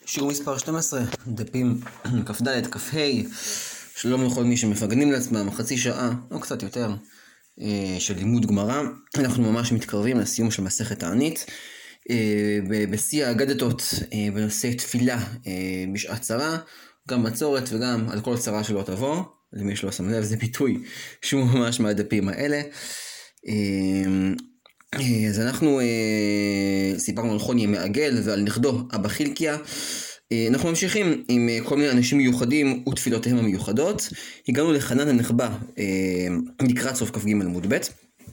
שיעור מספר 12, דפים כ"ד, כ"ה. שלום לכל מי שמפגנים לעצמם, חצי שעה או קצת יותר של לימוד גמרא. אנחנו ממש מתקרבים לסיום של מסכת תענית, בשיא האגדתות בנושא תפילה בשעת צרה, גם בצורת וגם על כל צרה שלא תבוא. למי שלא שם לב, זה ביטוי שהוא ממש מהדפים האלה. אז אנחנו סיפרנו על חוני המעגל ועל נכדו אבא חילקיה. אנחנו ממשיכים עם כל מיני אנשים מיוחדים ותפילותיהם המיוחדות. הגענו לחנן הנחבא לקראת סוף כ"ג עמוד ב'.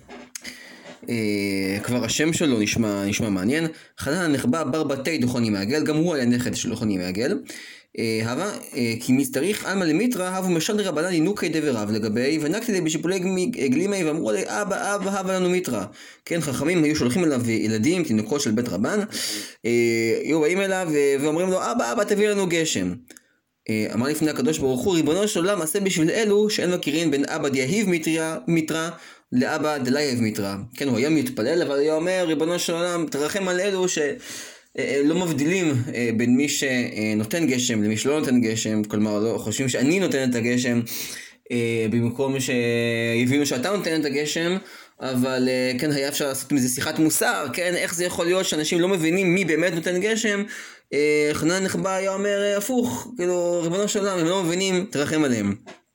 כבר השם שלו נשמע מעניין. חנן הנחבא בר בתי דחוני מעגל, גם הוא היה נכד של חוני מעגל. הווה כי מסתריך עלמא למיטרא הבו משל רבנן ינוקי דברב לגבי ונקתי לי בשיפולי גלימי ואמרו לי אבא הווה לנו מיטרא. כן, חכמים היו שולחים אליו ילדים, תינוקות של בית רבן, היו באים אליו ואומרים לו אבא תביא לנו גשם. אמר לפני הקדוש ברוך הוא, ריבונו של עולם עשה בשביל אלו שאין מכירים בין אבא דיהיב מיטרא לאבא דלייב מיטרא. כן, הוא היה מתפלל אבל היה אומר ריבונו של עולם תרחם על אלו לא מבדילים בין מי שנותן גשם למי שלא נותן גשם, כלומר לא חושבים שאני נותן את הגשם במקום שיבינו שאתה נותן את הגשם, אבל כן היה אפשר לעשות מזה שיחת מוסר, כן, איך זה יכול להיות שאנשים לא מבינים מי באמת נותן גשם. חנן הנחבא היה אומר הפוך, כאילו ריבונו של עולם הם לא מבינים תרחם עליהם.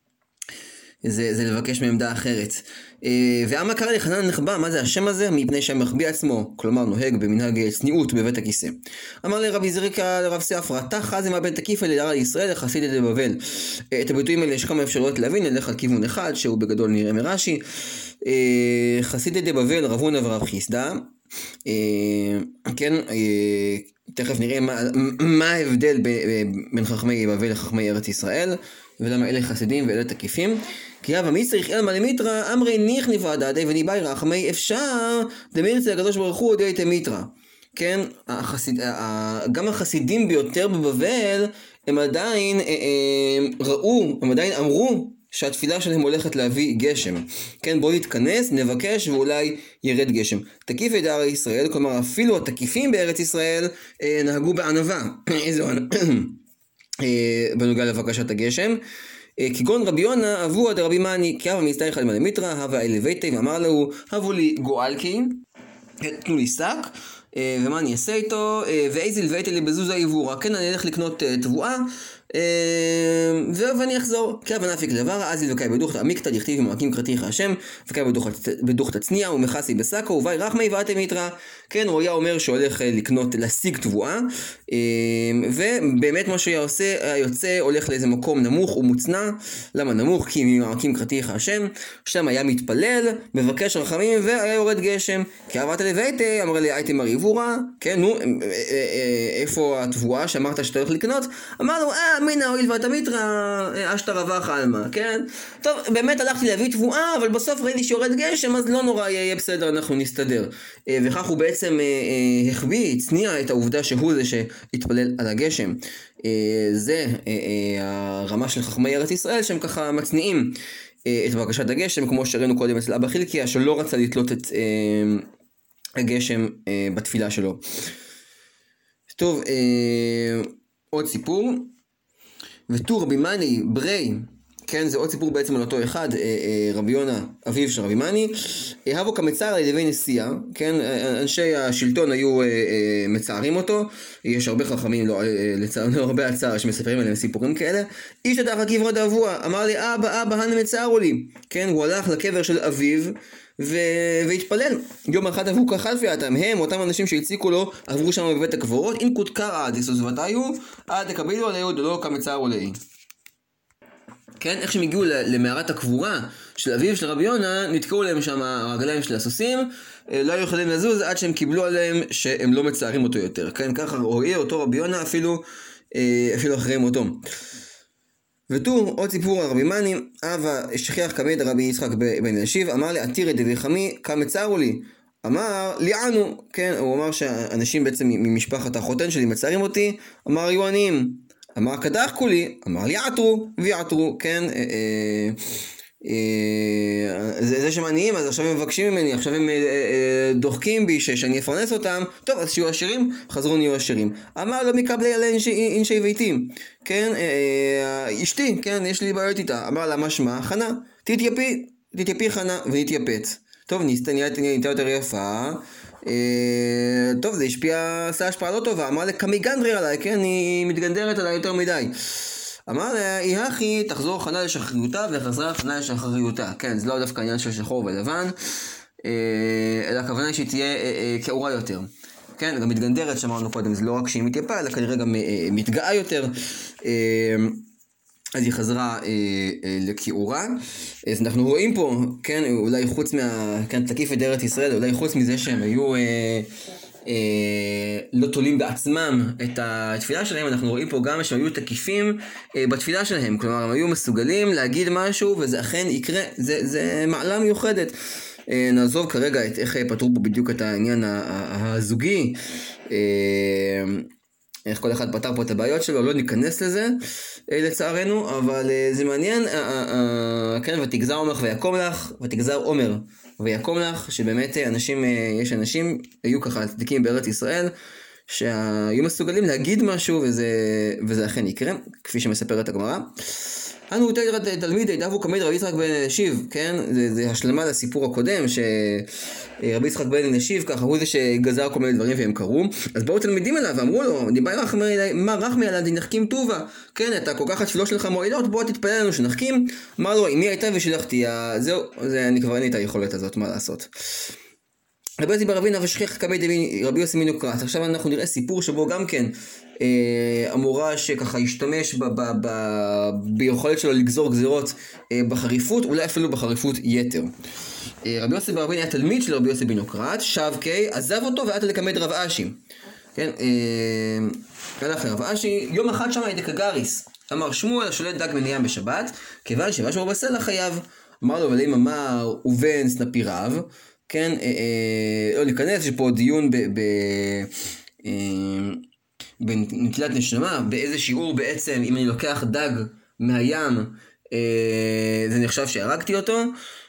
זה לבקש מעמדה אחרת. ואמה קרא לחנן הנחבא, מה זה השם הזה? מפני שהמחביא עצמו, כלומר נוהג במנהג צניעות בבית הכיסא. אמר לרבי זריקה לרב ספרא, תחא זה מהבן תקיפא לדרא לישראל לחסיד את בבל. את הביטויים האלה יש כמה אפשרויות להבין, נלך על כיוון אחד שהוא בגדול נראה מרש"י. חסיד את בבל רב הונא ורב חיסדא. כן, תכף נראה מה ההבדל בין חכמי בבל לחכמי ארץ ישראל, ולמה אלה חסידים ואלה תקיפים. כי אבא מי צריך אלמא למיטרא אמרי ניחני ועדדי וניבאי רחמי אפשר דמירצה הקדוש ברוך הוא דייתא מיטרא. כן, גם החסידים ביותר בבבל הם עדיין הם עדיין אמרו שהתפילה שלהם הולכת להביא גשם. כן, בואו נתכנס, נבקש ואולי ירד גשם. תקיפי דער ישראל, כלומר אפילו התקיפים בארץ ישראל נהגו בענווה. איזו בנוגע לבקשת הגשם. כגון רבי יונה אבו עד רבי מני כי אבא מסתריך עלמא למיטרא הווה אלי ביתי ואמר לו הבו לי גואלקי, תנו לי שק ומה אני אעשה איתו, ואיזיל ואיתי לי בזוזה עיבורה, כן אני אלך לקנות תבואה ואני אחזור. כי אבא נפיק דבר אזיל וקאי בדוכתא עמיקתא דכתיב ומקים קראתיך השם וקאי בדוכתא צניע ומכסי בשקו ובאי רחמי ואתי מיטרא. כן, הוא היה אומר שהולך להשיג תבואה, ובאמת מה שהוא היה עושה, היה יוצא, הולך לאיזה מקום נמוך ומוצנע. למה נמוך? כי ממעקים קראתיך השם, שם היה מתפלל, מבקש רחמים והיה יורד גשם. כי אבא תלוויתי אמר לי הייתי מר עיבורה. כן, נו, איפה התבואה שאמרת שאתה הולך לקנות? אמר לו מינא הואיל ואתה מיטרא אשתא רווח עלמא. כן, טוב, באמת הלכתי להביא תבואה אבל בסוף ראיתי שיורד גשם אז לא נורא, יהיה בסדר, אנחנו נסתדר. וכך הוא בעצם הצניע את העובדה שהוא זה שהתפלל על הגשם. זה הרמה של חכמי ארץ ישראל שהם ככה מצניעים את בקשת הגשם, כמו שראינו קודם אצל אבא חילקיה שלא רצה לתלות את הגשם בתפילה שלו. טוב, עוד סיפור. ותור רבי מני ברי, כן, זה עוד סיפור בעצם על אותו אחד, רבי יונה, אביו של רבי מני, הבו כמצער על ידי נשיאה, כן, אנשי השלטון היו מצערים אותו, יש הרבה חכמים, לא הרבה הצער שמספרים עליהם סיפורים כאלה. איש תדח לקברו דאבוה, אמר לי אבא הנה מצערו לי, כן, הוא הלך לקבר של אביו, והתפלל. יום אחד עברו כחלפיאתם, הם אותם אנשים שהציקו לו עברו שם בבית הקברות, אין קודקרא דסוסבתיו עד תקבלו עליהו דלא כמצערו לי. כן, איך שהם הגיעו למערת הקבורה של אביו של רבי יונה, נתקעו להם שם הרגליים של הסוסים, לא היו יכולים לזוז עד שהם קיבלו עליהם שהם לא מצערים אותו יותר. כן, ככה רואה אותו רבי יונה אפילו אחרי מותו. ותור, עוד סיפור על רבי מני, אבא שכיח כמד רבי יצחק בן אלישיב, אמר לי עתירי דבחמי כמצערו לי, אמר ליענו. כן, הוא אמר שאנשים בעצם ממשפחת החותן שלי מצערים אותי, אמר יהיו עניים. אמר קדחקו לי, אמר לי עטרו ויעטרו. כן, זה שהם עניים, אז עכשיו הם מבקשים ממני, עכשיו הם דוחקים בי שאני אפרנס אותם, טוב, אז שיהיו עשירים, חזרו נהיו עשירים. אמר לו מקבלי עלי אנשי ביתים, כן, אשתי, כן, יש לי בעיות איתה. אמר לה, מה שמה? חנה, תתייפי חנה, ונתייפץ. טוב, נהייתה יותר יפה, טוב, זה עשה השפעה לא טובה. אמר לה, קמי גנדרי עליי, כן, היא מתגנדרת עליי יותר מדי. אמר לה, היא הכי תחזור חנה לשחריותה, וחזרה חנה לשחריותה. כן, זה לא דווקא עניין של שחור ולבן, אלא הכוונה שהיא תהיה כאורה יותר. כן, גם מתגנדרת, שאמרנו קודם, זה לא רק שהיא מתייפה, אלא כנראה גם מתגאה יותר. אז היא חזרה לכיעורה. אז אנחנו רואים פה, כן, אולי חוץ כן, תקיף את ארץ ישראל, אולי חוץ מזה שהם היו לא תולים בעצמם את התפילה שלהם, אנחנו רואים פה גם שהם היו תקיפים בתפילה שלהם, כלומר הם היו מסוגלים להגיד משהו וזה אכן יקרה, זה מעלה מיוחדת. נעזוב כרגע את איך פתרו פה בדיוק את העניין הזוגי, איך כל אחד פתר פה את הבעיות שלו, לא ניכנס לזה לצערנו, אבל זה מעניין, כן, ותגזר עומר ויקום לך, ותגזר עומר ויקום לך, שבאמת יש אנשים, היו ככה צדיקים בארץ ישראל, שהיו מסוגלים להגיד משהו, וזה אכן יקרה, כפי שמספרת הגמרא. אנו תלמיד דאבו קמי רבי יצחק בן אלישיב, כן? זה השלמה לסיפור הקודם, שרבי יצחק בן אלישיב, ככה הוא זה שגזר כל מיני דברים והם קרו. אז באו תלמידים אליו ואמרו לו, מה רחמי עליו נחכים טובה, כן? אתה כל כך התפילות שלך מועילות, בוא תתפלל לנו שנחכים. אמר לו, אם מי הייתה ושילחתי, זהו, אני כבר אין לי את היכולת הזאת, מה לעשות. רבי יוסי בר אבינה ושכיח קמי רבי יוסי מנוקרט. עכשיו אנחנו נראה סיפור שבו גם כן המורה שככה השתמש ביכולת שלו לגזור גזירות בחריפות, אולי אפילו בחריפות יתר. רבי יוסי בר אבינה היה תלמיד של רבי יוסי מנוקרט, שבקי, עזב אותו ועד לקמד רב אשי. כן, הלך לרב אשי, יום אחד שם הייתה כגריס. אמר שמואל השולט דג מניים בשבת, כיוון שמשהו בסלע חייב. אמר לו, אבל אם אמר ובן סנפיריו, כן, לא להיכנס, יש פה דיון בנטילת נשמה, באיזה שיעור בעצם, אם אני לוקח דג מהים, זה נחשב שהרגתי אותו.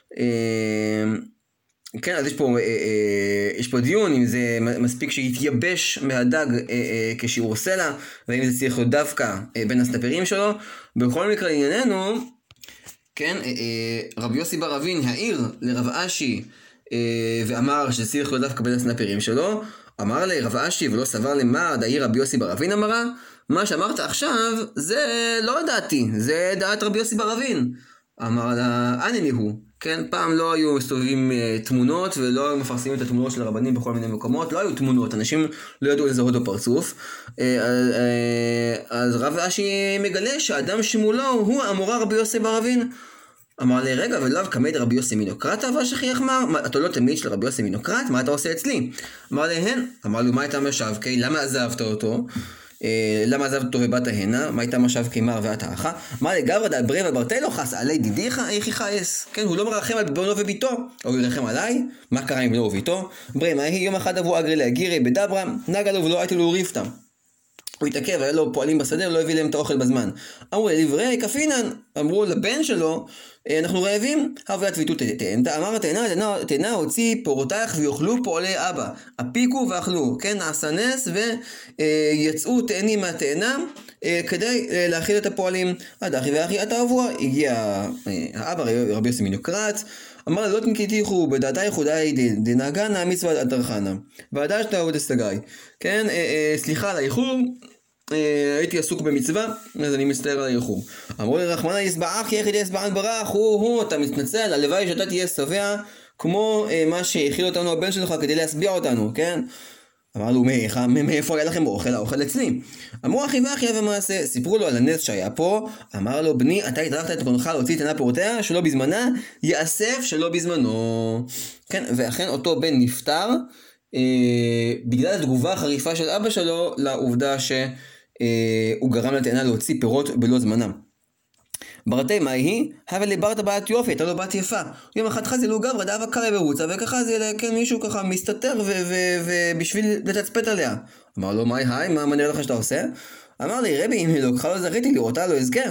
כן, אז יש פה דיון, אם זה מספיק שיתייבש מהדג כשיעור סלע, ואם זה צריך להיות דווקא בין הסנפירים שלו. בכל מקרה ענייננו, כן, רבי יוסי בר אבין העיר לרב אשי, ואמר שזה צריך להיות דווקא בין הסנפירים שלו. אמר לי רב אשי ולא סבר למה דעיר רבי יוסי בר אבין אמרה, מה שאמרת עכשיו זה לא דעתי, זה דעת רבי יוסי בר אבין. אמר לה, אני הוא, כן, פעם לא היו מסתובבים תמונות ולא היו מפרסמים את התמונות של הרבנים בכל מיני מקומות, לא היו תמונות, אנשים לא ידעו לזהות בפרצוף. אז רב אשי מגלה שהאדם שמולו הוא המורה רבי יוסי בר אבין. אמר לי, רגע, ולאו קמד רבי יוסי מנוקרט, אבל שכיח אמר, אתה לא תלמיד של רבי יוסי מנוקרט, מה אתה עושה אצלי? אמר לי, הן. אמר לו, מה הייתה משבקי? למה עזבת אותו? למה עזבת אותו ובאת הנה? מה הייתה משבקי מר ואתה אחא? אמר לי, גברא דאל ברי וברתי לא חס עלי דידיך, איך יחייס? כן, הוא לא מרחם על בנו וביתו, או ירחם עליי? מה קרה עם בנו וביתו? ברי, מה היא? יום אחד אבו אגרי להגירי בדברה, נגע לו ולא הייתי לו ריפתם. הוא התעכב, היה לו פועלים בשדה, לא הביא להם את האוכל בזמן. אמרו לדברי כפינן, אמרו לבן שלו, אנחנו רעבים, הוות ויתו תאנתה, אמר תאנה הוציא פירותייך ויאכלו פועלי אבא, הפיקו ואכלו, כן, נעשה נס ויצאו תאנים מהתאנה, כדי להאכיל את הפועלים. עד אחי ואחי התאבוע, הגיע האבא רבי יוסי מנוקרט, אמר לא תנקיתיכו בדעתי יחודי דנגנה מצווה הדרחנה ועדה שאתה עוד אסתגאי, כן, סליחה על האיחור, הייתי עסוק במצווה, אז אני מצטער על האיחור. אמרו לי רחמנא יסבעך יחידי יסבען ברח, אתה מתנצל, הלוואי שאתה תהיה שבע כמו מה שהאכיל אותנו הבן שלך כדי להשביע אותנו, כן? אמר לו, מאיפה היה לכם אוכל? האוכל אצלי. אמרו אחי ואחי ומעשה, סיפרו לו על הנס שהיה פה, אמר לו, בני, אתה התארחת את קונך להוציא תאנה פירותיה, שלא בזמנה, יאסף שלא בזמנו. כן, ואכן אותו בן נפטר, בגלל התגובה החריפה של אבא שלו, לעובדה שהוא גרם לתאנה להוציא פירות בלא זמנם. ברתי מה היא? אבל לברתה בת יופי, הייתה לו בת יפה. יום אחד חזי לו גברא דאבה קרא ברוצה, וככה זה כן מישהו ככה מסתתר ובשביל לתצפת עליה. אמר לו, מה נראה לך שאתה עושה? אמר לי, רבי, אם היא לא ככה לא זכיתי לראותה לא אזכה.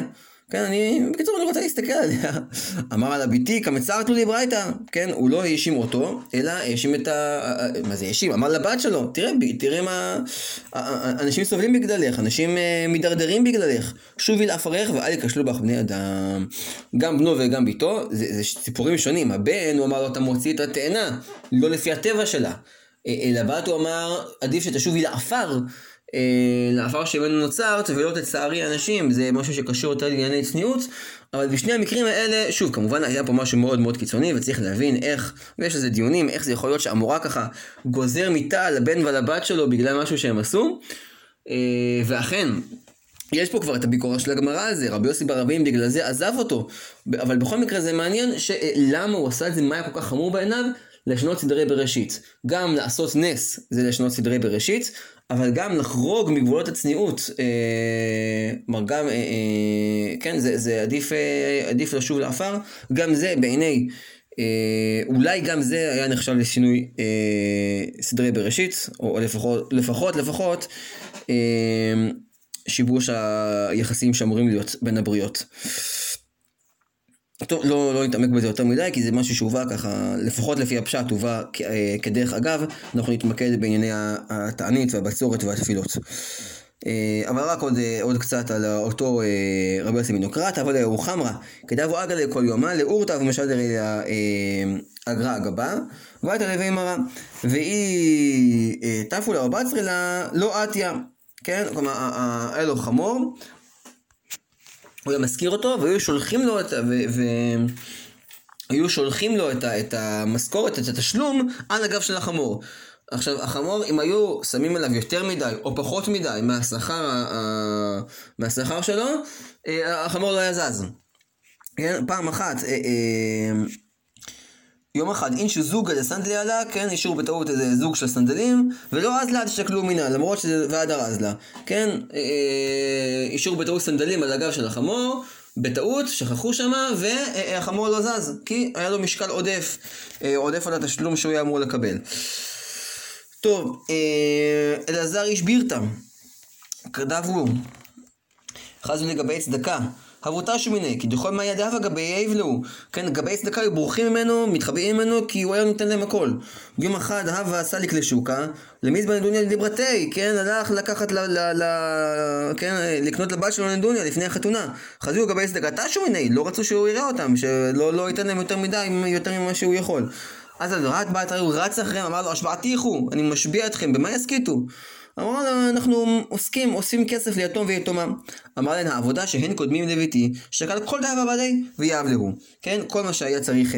כן, בקיצור, אני רוצה להסתכל עליה. אמר על הביתי, כמצרת לו לי ברייתא, כן, הוא לא האשים אותו, אלא האשים מה זה האשים? אמר לבת שלו, תראה מה, אנשים סובלים בגללך, אנשים מדרדרים בגללך, שובי לאפרך ואל יקשלו בך בני אדם. גם בנו וגם ביתו, זה סיפורים שונים. הבן, הוא אמר לו, אתה מוציא את התאנה, לא לפי הטבע שלה. לבת הוא אמר, עדיף שתשובי לאפר שמנו נוצרת ולא תצערי אנשים, זה משהו שקשור יותר לענייני צניעות, אבל בשני המקרים האלה, שוב, כמובן היה פה משהו מאוד מאוד קיצוני, וצריך להבין איך, ויש לזה דיונים, איך זה יכול להיות שהמורה ככה גוזר מיטה על הבן ועל הבת שלו בגלל משהו שהם עשו, ואכן, יש פה כבר את הביקורת של הגמרא על זה, רבי יוסי בר רבים בגלל זה עזב אותו, אבל בכל מקרה זה מעניין למה הוא עשה את זה, מה היה כל כך חמור בעיניו, לשנות סדרי בראשית. גם לעשות נס זה לשנות סדרי בראשית, אבל גם לחרוג מגבולות הצניעות, גם, כן, זה עדיף לשוב לאפר, גם זה בעיני, אולי גם זה היה נחשב לשינוי סדרי בראשית, או לפחות, שיבוש היחסים שאמורים להיות בין הבריות. טוב, לא נתעמק בזה יותר מדי, כי זה משהו שהובא ככה, לפחות לפי הפשט, הובא כדרך אגב, אנחנו נתמקד בענייני התענית והבצורת והתפילות. אבל רק עוד קצת על אותו רבי יוסי מנוקרט, אבל הוא חמרה, כדאבו אגלה כל יומה, לאורתא ומשדר אליה אגרא אגבה, והייתה לוי מרה, והיא תפו לה ובצרי לה לא עטיה, כן? כלומר, היה לו חמור, הוא היה מזכיר אותו, והיו שולחים לו את המשכורת, את התשלום, על הגב של החמור. עכשיו, החמור, אם היו שמים עליו יותר מדי, או פחות מדי, מהשכר שלו, החמור לא היה זז. פעם אחת, יום אחד, אין שזוגה לסנדלי עלה, כן, אישור בטעות איזה זוג של סנדלים, ולא אז לה תשקלו מינה, למרות שזה ועדר אז לה, כן, אישור בטעות סנדלים על הגב של החמור, בטעות, שכחו שמה, והחמור לא זז, כי היה לו משקל עודף על התשלום שהוא היה אמור לקבל. טוב, אלעזר איש בירתם, כדבו, חזו לגבי צדקה, הבותה שמיני, כי דכל מה ידיו הגבי יבלעו, כן, גבי צדקה היו בורחים ממנו, מתחבאים ממנו, כי הוא היה נותן להם הכל. יום אחד הווה סליק לשוקה, למזבן נדוניה לדיברתי, כן, הלך לקחת כן, לקנות לבת שלו נדוניה לפני החתונה. חזו גבי צדקה שמיני, לא רצו שהוא יראה אותם, שלא ייתן להם יותר מדי, יותר ממה שהוא יכול. אז רעת בת הוא רץ אחריהם, אמר לו, השבעתיכו, אני משביע אתכם, במה יסכיתו? אמר לו, אנחנו עושים כסף ליתום ויתומה. אמר להם, העבודה שהן קודמים לביתי, שקל כל דאבה בעלי ויעבלהו. כן, כל מה שהיה צריך,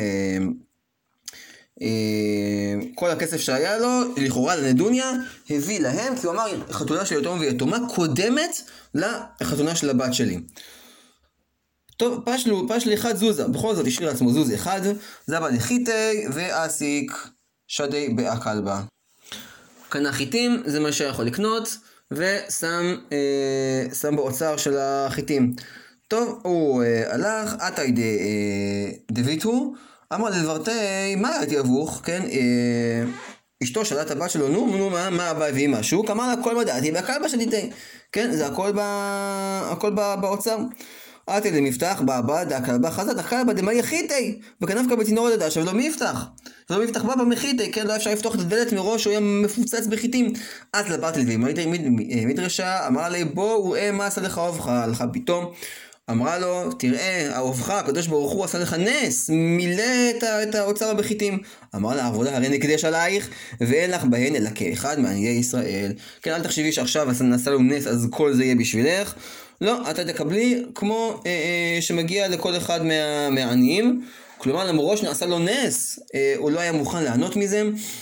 כל הכסף שהיה לו, לכאורה לנדוניה, הביא להם, כי הוא אמר, חתונה של יתום ויתומה קודמת לחתונה של הבת שלי. טוב, פשלי אחד זוזה, בכל זאת השאיר לעצמו זוז אחד, זבה לחיטי ואסיק שדי באקלבה. קנה חיטים, זה מה שיכול לקנות, ושם באוצר של החיטים. טוב, הוא הלך, עתי דביתו, אמר לדברתי, מה הייתי אבוך, כן, אשתו שאלת הבת שלו, נו, מה הבא הביא משהו? כמר לה, הכל מדעתי, והקלבה שדיתי, כן, זה הכל באוצר. עתי למפתח, בעבד, הכלבה חזת, הכלבה דמה יחיתי, וכנפקה בתינור לדע, עכשיו לא מפתח, ולא מפתח בבא מחיתי, כן, לא אפשר לפתוח את הדלת מראש, הוא היה מפוצץ בחיטים. אז לבת לוי, מדרשה, אמרה לי, בוא וראה מה עשה לך אהובך, הלכה פתאום, אמרה לו, תראה, אהובך, הקדוש ברוך הוא עשה לך נס, מילא את האוצר בחיטים. אמר לה, העבודה הרי נקדש עלייך, ואין לך בהן אלא כאחד מעניי ישראל. כן, אל תחשבי שעכשיו נעשה לו נס, אז כל זה יהיה בשבילך. לא, אתה תקבלי כמו שמגיע לכל אחד מהעניים, כלומר למרות שנעשה לו נס, הוא לא היה מוכן לענות מזה.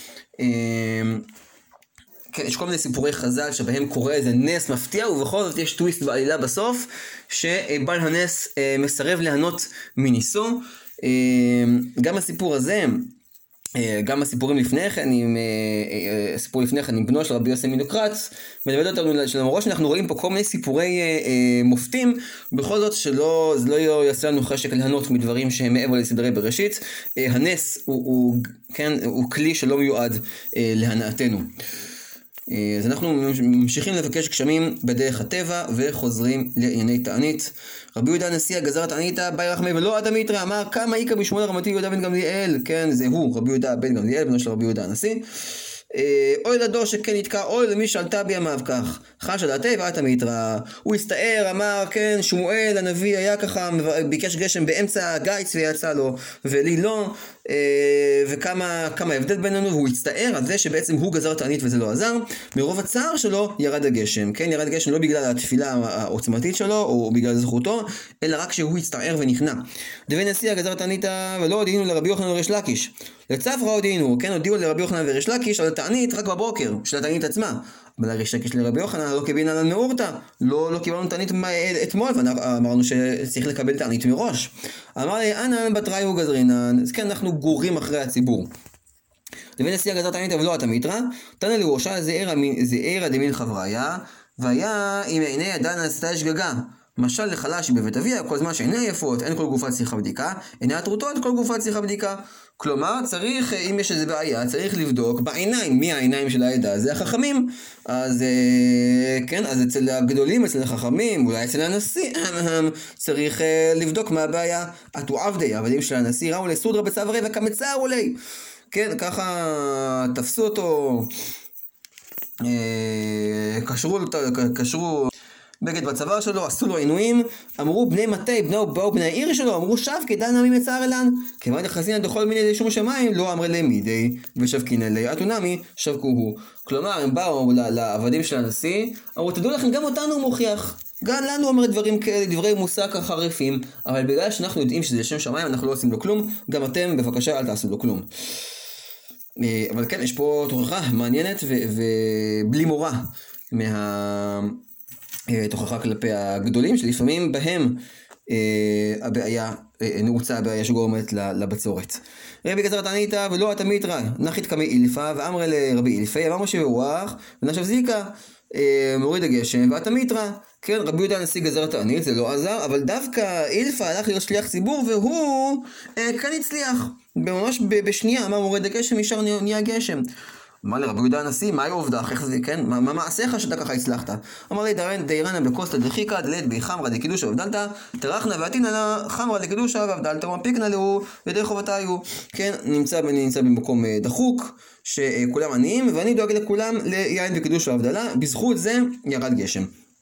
כן, יש כל מיני סיפורי חז"ל שבהם קורה איזה נס מפתיע, ובכל זאת יש טוויסט בעלילה בסוף, שבעל הנס מסרב לענות מניסו. גם הסיפור הזה, גם הסיפורים לפני כן, הסיפור לפני כן עם בנו של רבי יוסי מנוקרט, מלמד אותנו שלמרות שאנחנו רואים פה כל מיני סיפורי מופתים, בכל זאת זה לא יעשה לנו חשק להנות מדברים שהם מעבר לסדרי בראשית. הנס הוא כלי שלא מיועד להנאתנו. אז אנחנו ממשיכים לבקש גשמים בדרך הטבע וחוזרים לענייני תענית. רבי יהודה הנשיא גזר תעניתא באי רחמי ולא אדם מיתרא, אמר כמה איכא בשמואל רמתי יהודה בן גמליאל, כן, זה הוא רבי יהודה בן גמליאל, בנו של רבי יהודה הנשיא. אוי לדור שכן נתקע, אוי למי שעלתה בימיו כך, חש הדעתי ואתה מיתרא. הוא הסתער, אמר, כן, שמואל הנביא היה ככה, ביקש גשם באמצע הגיץ ויצא לו, ולי לא, וכמה הבדל בינינו, והוא הסתער על זה שבעצם הוא גזר תענית וזה לא עזר. מרוב הצער שלו ירד הגשם, כן, ירד הגשם לא בגלל התפילה העוצמתית שלו או בגלל זכותו, אלא רק שהוא הסתער ונכנע. דבי נשיא גזר תעניתא ולא הודיענו לרבי יוחנן וריש לקיש, לצפרא הודיענו, כן, הודיעו לרבי יוחנן וריש לקיש על התענית רק בבוקר של התענית עצמה. אבל ריש לקיש לרבי יוחנן לא קיבלנו על מאורתא, לא קיבלנו תענית אתמול, ואמרנו שצריך לקבל תענית מראש. אמר לי אנן בתראי הוא גזרינן, אז כן, אנחנו גורים אחרי הציבור. דבי נשיא גזר תענית ולא אדם מיתרא, תנא לראשה זעירא דמין חבריה, והיה אם עיני אדן עשתה שגגה. משל לחלש בבית אביה, כל זמן שעיני יפות, אין כל גופה צריכה בדיקה, עיני הטרוטות, כל גופה צריכה בדיקה. כלומר, צריך, אם יש איזו בעיה, צריך לבדוק בעיניים, מי העיניים של העדה, זה החכמים. אז כן, אז אצל הגדולים, אצל החכמים, אולי אצל הנשיא, צריך לבדוק מה הבעיה. אתו עבדי, העבדים של הנשיא, ראו לסודרה בצווארי וכמצער עולי. כן, ככה תפסו אותו, קשרו בגד בצוואר שלו, עשו לו עינויים, אמרו בני מתי, באו בני העיר שלו, אמרו שב כדן נמי מצער אלן, כיוון דחזינן דכל מיני לשום שמיים, לא אמרי להם מידי, ושבקין אלי, אתו נמי, שבקו הוא. כלומר, הם באו לעבדים של הנשיא, אמרו תדעו לכם, גם אותנו הוא מוכיח, גם לנו אומר דברים כאלה, דברי מושג חריפים, אבל בגלל שאנחנו יודעים שזה לשם שמיים, אנחנו לא עושים לו כלום, גם אתם בבקשה אל תעשו לו כלום. אבל כן, יש פה תוכחה מעניינת ובלי מורא תוכחה כלפי הגדולים, שלפעמים בהם הבעיה, נעוצה הבעיה שגורמת לבצורת. רבי גזר תעניתא ולא אדם מיתרא, נחית קמי אילפא, ואמר לרבי אילפי, אמר משה ברוח, ונשב זיקה, מוריד הגשם, ואדם מיתרא. כן, רבי יהודה הנשיא גזר תענית, זה לא עזר, אבל דווקא אילפא הלך להיות שליח ציבור, והוא כאן הצליח. ממש בשנייה, אמר מוריד הגשם, ישר נהיה גשם. אמר לרבי יהודה הנשיא, מה עובדך? איך זה, כן? מה מעשיך שאתה ככה הצלחת? אמר לי, דיירנה בקוסטה דחיקה, דלת בי חמרה דקידושה ובדלתה, תרחנה ועתינה לה חמרה דקידושה ובדלתה, ומפיקנה לו ידי חובתה היו. כן, נמצא במקום דחוק, שכולם עניים, ואני דואג לכולם ליין וקידוש והבדלה, בזכות זה ירד גשם.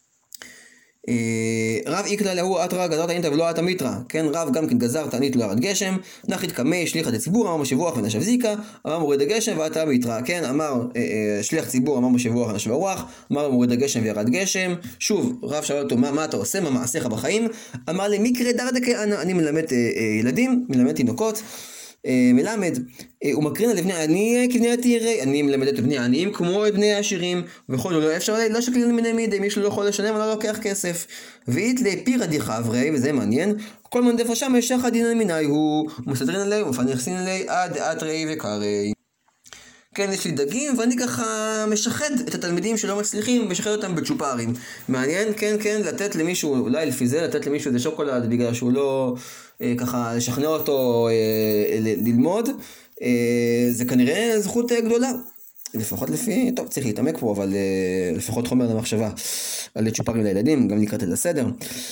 רב איקלה להוא אתרא גזר תענית ולא אדם מיתרא, כן, רב גם כן גזר תענית לא ירד גשם, נחית קמי שליח הציבור, אמר משה ברוח ונשב זיקה, אמר מוריד הגשם ואדם מיתרא, כן, אמר שליח ציבור, אמר משה ברוח ונשב רוח, אמר מוריד הגשם וירד גשם. שוב, רב שאל אותו מה אתה עושה, מה מעשיך בחיים? אמר לי מקרא דרדקה, אני מלמד ילדים, מלמד תינוקות, מלמד, הוא מקרין על בני עני כבני עתירי, אני מלמד את בני העניים כמו את בני העשירים, וכל לא אפשר לא שקלין מיני מידי, מי שלא יכול לשלם ולא לוקח כסף. ואית לפירא דחברי, וזה מעניין, כל מנדף השם ישחד דינן מיני הוא מסתדרין עלי ומפניחסין עלי עד אתרי וקרי. כן, יש לי דגים, ואני ככה משחד את התלמידים שלא מצליחים, משחד אותם בצ'ופרים. מעניין, כן, לתת למישהו, אולי לפי זה, לתת למישהו איזה שוקולד, בגלל שהוא לא, ככה, לשכנע אותו ללמוד, זה כנראה זכות גדולה. לפחות לפי, טוב, צריך להתעמק פה, אבל לפחות חומר למחשבה על צ'ופרים לילדים, גם לקראת את הסדר.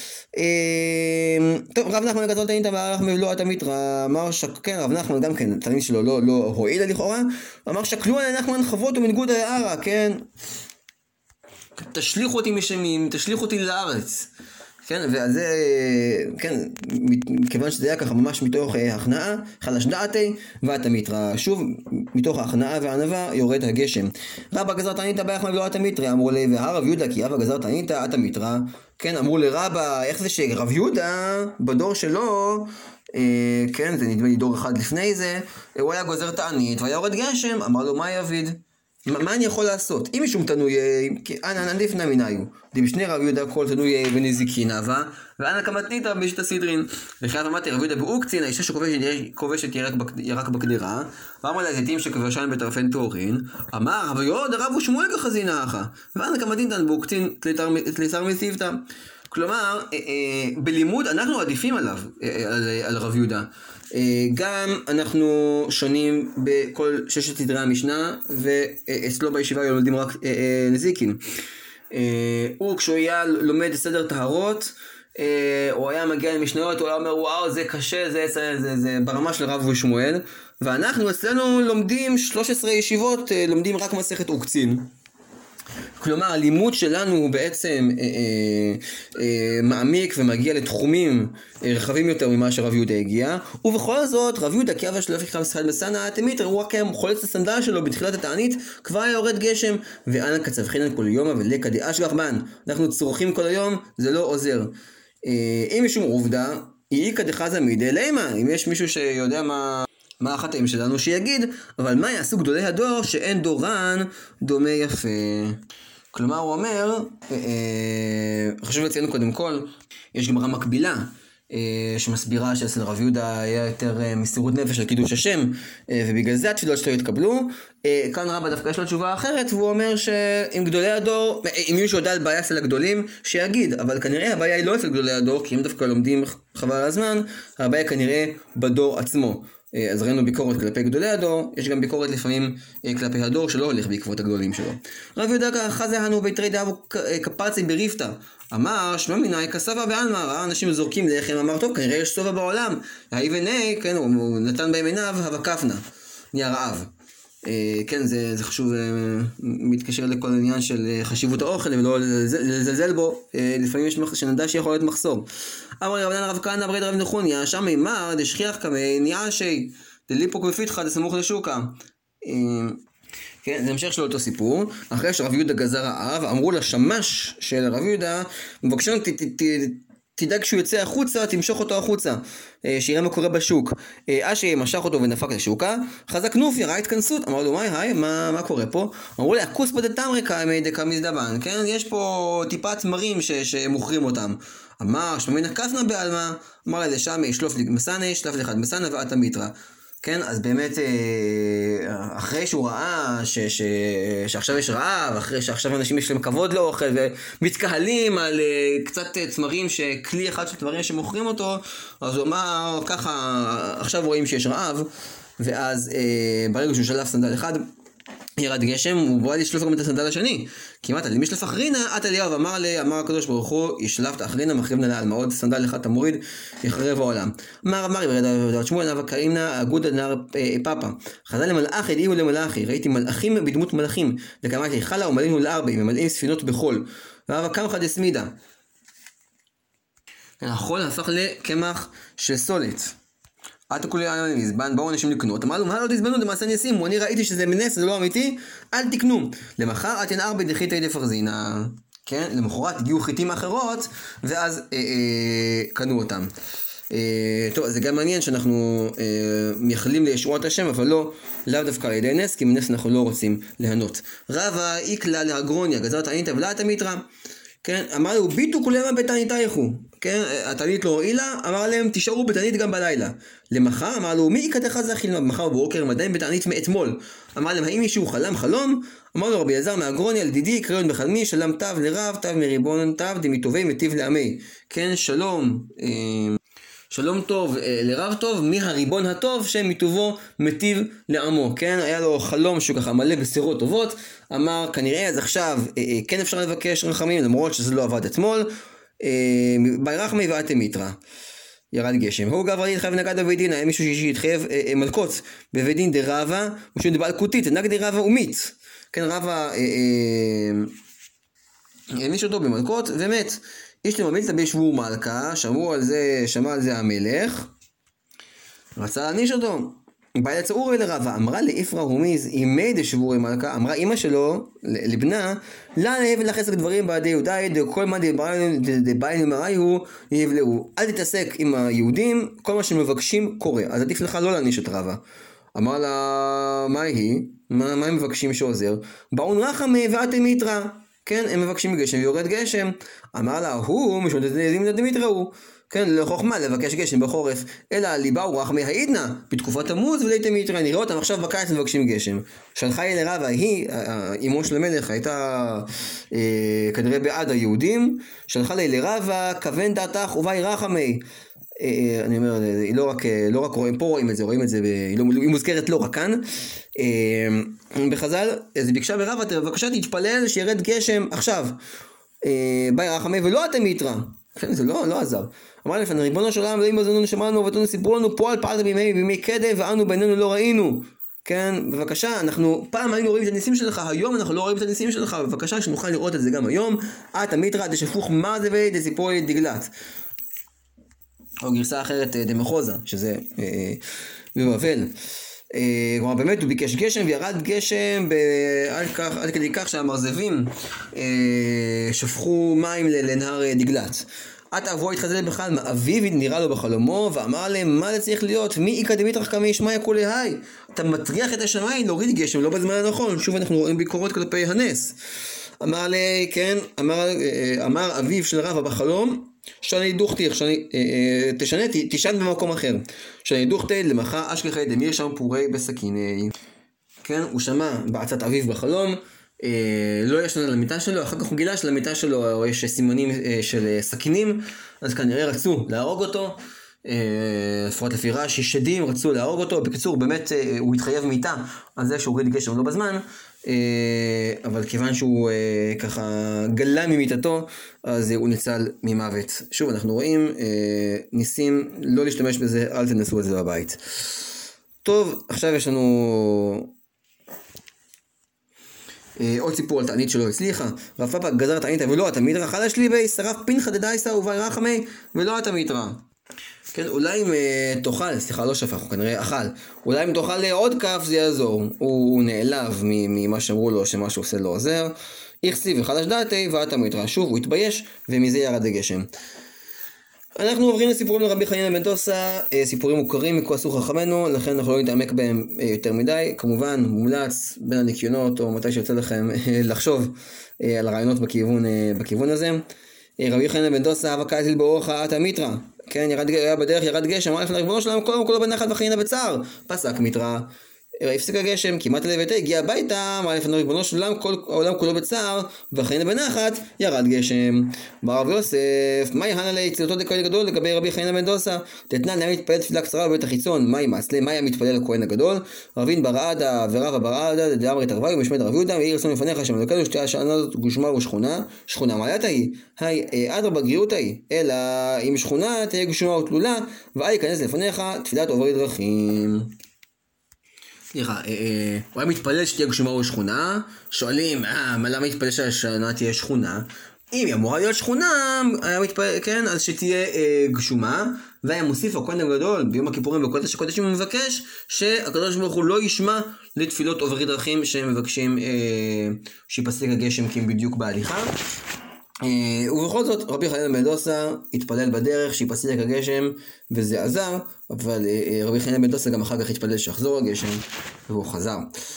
טוב, רב נחמן גזר תענית ואמר לא אדם מיתרא, אמר כן, רב נחמן גם כן, תלמיד שלו לא הועילה לכאורה, אמר שקלו על נחמן חוות ומנגוד הערה, כן, תשליחו אותי משמים, תשליחו אותי לארץ, כן, ועל זה, כן, כיוון שזה היה ככה ממש מתוך הכנעה, חלש דעתי ואדם מיתרא, שוב מתוך ההכנעה והענווה יורד הגשם. רבא גזר תענית באחמא ולא אדם מיתרא, אמרו לי והרב יהודה כי אבא גזר תענית אדם מיתרא, כן, אמרו לרבא, איך זה שרב יהודה בדור שלו, כן, זה נדמה לי דור אחד לפני זה, הוא היה גוזר תענית והיה יורד גשם, אמר לו מה יביד? מה אני יכול לעשות? אם משום תנוי, אנא נדיפנה מיניו, דבשני רב יהודה כל תנוי ונזיקין אבה, ואנא כמתניתא בשת הסדרין. וכן אמרתי רב יהודה באוקצין, האישה שכובשת ירק בקדירה, ואמר לה זיתים שכבשן בטרפן תורין, אמר רב יהודה רב ושמואל כחזינה אחא, ואנא כמתניתא באוקצין תליסר מסיבתא. כלומר, בלימוד אנחנו עדיפים עליו, על רב יהודה. גם אנחנו שונים בכל 6 סדרי המשנה, ואצלו בישיבה לומדים רק נזיקין. הוא כשהוא היה לומד סדר טהרות, הוא היה מגיע למשניות, הוא היה אומר וואו זה קשה, זה ברמה של רב ושמואל, ואנחנו אצלנו לומדים 13 ישיבות, לומדים רק מסכת עוקצין. כלומר הלימוד שלנו הוא בעצם מעמיק ומגיע לתחומים רחבים יותר ממה שרב יהודה הגיע, ובכל זאת רב יהודה כאבא שלו פיקחם סחד מסנה תמיתר, הוא רק חולץ את הסנדל שלו בתחילת התענית, כבר יורד גשם, ואנא קצבחינן כל יום ולקא דאשגח בן, אנחנו צורכים כל היום, זה לא עוזר. אם יש שום עובדה, איכא דחזא מידי לימה, אם יש מישהו שיודע מה החטאים שלנו שיגיד, אבל מה יעשו גדולי הדור שאין דורן דומה יפה. כלומר הוא אומר, חשוב לציין קודם כל, יש גמרא מקבילה, שמסבירה שאצל רב יהודה היה יותר מסירות נפש על קידוש השם, ובגלל זה התפילות שלו התקבלו. כאן רבא דווקא יש לו תשובה אחרת, והוא אומר שאם גדולי הדור, אם מישהו יודע על בעיה אצל הגדולים, שיגיד, אבל כנראה הבעיה היא לא אצל גדולי הדור, כי אם דווקא לומדים חבל על הזמן, הבעיה כנראה בדור עצמו. אז ראינו ביקורת כלפי גדולי הדור, יש גם ביקורת לפעמים כלפי הדור שלא הולך בעקבות הגדולים שלו. רב יהודה חזה הנו ביתרי דאבו קפרצי בריפתא, אמר שמע מינאי כסבא בעלמא, ראה אנשים זורקים לחם, אמר טוב כנראה יש סובה בעולם, היי וני, כן, הוא נתן בהם עיניו, הווה כפנה, נהיה רעב. כן, זה חשוב, מתקשר לכל העניין של חשיבות האוכל ולא לזלזל בו, לפעמים יש שנדע שיכול להיות מחסור. אמר רבנן רב כהנא ברי דרב נחוניה, שם מימר דשכיח קמי ניעשי דליפוק ופיתחא דסמוך לשוקה. כן, זה המשך של אותו סיפור. אחרי שרב יהודה גזר רעב, אמרו לשמש של רב יהודה, מבקשון תדאג שהוא יוצא החוצה, תמשוך אותו החוצה, שיראה מה קורה בשוק. אשי משך אותו ונפק לשוקה, חזק נופי, ראה התכנסות, אמר לו, מה קורה פה? אמרו לי, הכוס בדתמרי קיימי דקה מזדבן, כן? יש פה טיפה תמרים שמוכרים אותם. אמר, שממין הכסנה בעלמה, אמר לי, לשם ישלוף לי מסנה, שלף לך מסנה ואת המיטרה. כן, אז באמת, אחרי שהוא ראה שעכשיו יש רעב, אחרי שעכשיו אנשים יש להם כבוד לאוכל, ומתקהלים על קצת צמרים, כלי אחד של תמרים שמוכרים אותו, אז הוא אמר, ככה, עכשיו רואים שיש רעב, ואז ברגע שהוא שלף סנדל אחד, ירד גשם, הוא בא לשלוף גם את הסנדל השני. כמעט, למי שלף אחרינה, את אליהו, אמר הקדוש ברוך הוא, ישלף את האחרינה, מחריבנה לעלמא, עוד סנדל אחד תמוריד, יחרב העולם. אמר ירד שמואל נאווה קאימנה, אגודה נער פאפה. חז"ל למלאך הדיעו למלאכי, ראיתי מלאכים בדמות מלאכים, וכאמרתי, חלה ומלאנו לארבעים, ממלאים ספינות בחול. ואהבה קמחא דסמידה. החול הפך לקמח של סולת. עד כולי על המזבן, באו אנשים לקנות, אמר לו, מה לא תזבנו למעשה ניסים, אני ראיתי שזה מנס, זה לא אמיתי, אל תקנו. למחר אתן ארבע דחיתא דפרזינה, כן? למחרת הגיעו חיטים אחרות, ואז קנו אותם. טוב, זה גם מעניין שאנחנו מייחלים לישועת השם, אבל לאו דווקא על ידי נס, כי מנס אנחנו לא רוצים ליהנות. רבא איקלה לאגרוניה, גזרת עניתא ולאת המיטרא, כן, אמר לו, ביטו כולמה בתעניתייכו, כן, התענית לא הועילה, אמר להם, תישארו בתענית גם בלילה. למחר, אמר לו, מי יקדך זה אכיל מחר בבוקר, עדיין בתענית מאתמול. אמר להם, האם מישהו חלם חלום? אמר לו, רבי אלעזר מהגרוני, על דידי, קריון בחלמי, שלם תו לרב, תו מריבון תו, דמיטובי מטיב לעמי. כן, שלום טוב לרב טוב, מהריבון הטוב שמטובו מטיב לעמו, כן? היה לו חלום שהוא ככה מלא בסירות טובות, אמר כנראה אז עכשיו כן אפשר לבקש רחמים, למרות שזה לא עבד אתמול, בירחמי ואת מיטרא. ירד גשם. הוא גבר יתחייב נגד בבית דין, היה מישהו שהתחייב מלקות בבית דין דרבה, משום דבעל קוטית, נגד רבה ומית. כן, רבה העניש אותו במלקות ומת. איש לממילתא בישבו מלכה, שמע על זה המלך, רצה להעניש אותו. בא לצעורי לרבה, אמרה לאיפרא הומיז, אימי דשבורי מלכה, אמרה אמא שלו לבנה, לה להבל לחסק דברים בעדי יהודאי, דכל מה דבעי נמראיהו יבלעו. אל תתעסק עם היהודים, כל מה שמבקשים קורה, אז עדיף לך לא להעניש את רבה. אמר לה, מה היא? מה הם מבקשים שעוזר? באון רחמי ואת מיטרא. כן, הם מבקשים גשם ויורד גשם. אמר לה, הוא משמעותת נדים דמיטרא הוא. כן, לא חוכמה לבקש גשם בחורף, אלא ליבה ורחמי העידנא בתקופת תמוז וליתא מיתרא. נראה אותם עכשיו בקיץ מבקשים גשם. שלחה היא לרבה, היא, אמו של המלך, הייתה כנראה בעד היהודים, שלחה לי לרבה, כוון דעתך ובאי רחמי. אני אומר, היא לא רק רואים פה, רואים את זה, היא מוזכרת לא רק כאן. בחז"ל, אז היא ביקשה מרבה, בבקשה תתפלל שירד גשם עכשיו. באי רחמי ולא אתם מיתרא. כן, זה לא עזר. אמר לפני, ריבונו של עולם, אלוהים עזרנו שמענו ובתנו סיפרו לנו, פועל פעלת בימי קדם ואנו בינינו לא ראינו. כן, בבקשה, אנחנו פעם היינו רואים את הניסים שלך, היום אנחנו לא רואים את הניסים שלך, בבקשה שנוכל לראות את זה גם היום. את המיתרא דשפוך מה זה וי דסיפורי דגלת. או גרסה אחרת דמחוזה, שזה בבבל. כלומר באמת הוא ביקש גשם וירד גשם עד כדי כך שהמרזבים שפכו מים לנהר דגלת. את אבו התחזל בכלל, אביו נראה לו בחלומו ואמר להם, מה זה צריך להיות? מי איקא דמיתרא כמי ישמעיה כולי היי? אתה מטריח את השמיים להוריד גשם לא בזמן הנכון. שוב אנחנו רואים ביקורות כלפי הנס. אמר לי, כן, אמר אביו של רבא בחלום, שאני דוכתי, תשן במקום אחר. שאני דוכתי למחה אשכחי דמיר שם פורי בסכיני. כן, הוא שמע בעצת אביו בחלום, לא ישן על המיטה שלו, אחר כך הוא גילה שלמיטה שלו יש סימנים של סכינים, אז כנראה רצו להרוג אותו, לפחות לפי רש"י, שדים רצו להרוג אותו. בקיצור, באמת הוא התחייב מיטה על זה שהוא הוריד גשם לא בזמן, אבל כיוון שהוא ככה גלה ממיטתו, אז הוא ניצל ממוות. שוב, אנחנו רואים ניסים, לא להשתמש בזה, אל תנסו את זה בבית. טוב, עכשיו יש לנו עוד סיפור על תענית שלא הצליחה. רב פאפא גזר תעניתא ולא את המיתרא, חלש לי בי שרף פינחא דדייסא ובאי רחמי ולא את המיתרא. כן, אולי אם תאכל, סליחה, לא שפך, הוא כנראה אכל, אולי אם תאכל עוד כף זה יעזור. הוא נעלב ממה שאמרו לו שמה שהוא עושה לא עוזר. איכסי וחלש דעתי ואת המיתרא. שוב, הוא התבייש ומזה ירד הגשם. אנחנו עוברים לסיפורים לרבי חנינא בן דוסא, סיפורים מוכרים מכועסו חכמינו, לכן אנחנו לא נתעמק בהם יותר מדי. כמובן מומלץ בין הניקיונות או מתי שיוצא לכם לחשוב על הרעיונות בכיוון הזה. רבי חנינא בן דוסא הווה קייזיל באורחא את המיתרא. כן, היה בדרך, ירד גשם, אמר לפני ריבונו של עולם, כולו בנחת וחנינא בצער. פסק מיתרא, הפסיק הגשם, כמעט לבית, הגיע הביתה, אמר לפני ריבונו של עולם, כל העולם כולו בצער, וחנינא בנחת, ירד גשם. אמר רב יוסף, מה יהנא לי צילתו דכהן הגדול לגבי רבי חנינא בן דוסא? דתנן היה מתפלל תפילה קצרה בבית החיצון, מה ימאסלה, מה היה מתפלל לכהן הגדול? רבין בר עדה ורבא בר עדה, דאמרי תרווי ומשמד רב יהודה, ויהי רצון לפניך שם אלוקינו שתהיה השנה הזאת גושמה ושכונה. שכונה מעלתה היא, אדרבה גריותא היא, אלא אם שכונה תהיה גושמה ותלולה, ואל ייכנס לפניך תפילת עוברי דרכים. סליחה, הוא היה מתפלל שתהיה גשומה או שכונה, שואלים, למה מתפלל שהשנה תהיה שכונה? אם היא אמורה להיות שכונה, היה מתפלל, כן, אז שתהיה גשומה, והיה מוסיף הכהן הגדול, ביום הכיפורים בקודש הקודשים הוא מבקש, שהקדוש ברוך הוא לא ישמע לתפילות עוברי דרכים שהם מבקשים שיפסק הגשם כי הם בדיוק בהליכה. ובכל זאת רבי חנינא בן דוסא התפלל בדרך שיפסק הגשם וזה עזר, אבל רבי חנינא בן דוסא גם אחר כך התפלל שיחזור הגשם והוא חזר.